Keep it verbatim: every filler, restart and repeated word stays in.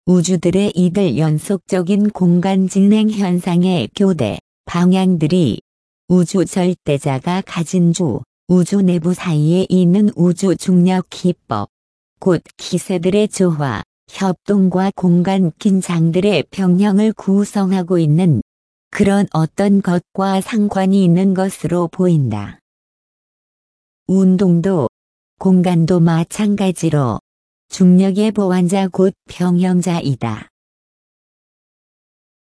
우주들의 이들 연속적인 공간 진행 현상의 교대, 방향들이 우주 절대자가 가진 주, 우주 내부 사이에 있는 우주 중력 기법, 곧 기세들의 조화, 협동과 공간 긴장들의 평형을 구성하고 있는 그런 어떤 것과 상관이 있는 것으로 보인다. 운동도, 공간도 마찬가지로 중력의 보완자 곧 평형자이다.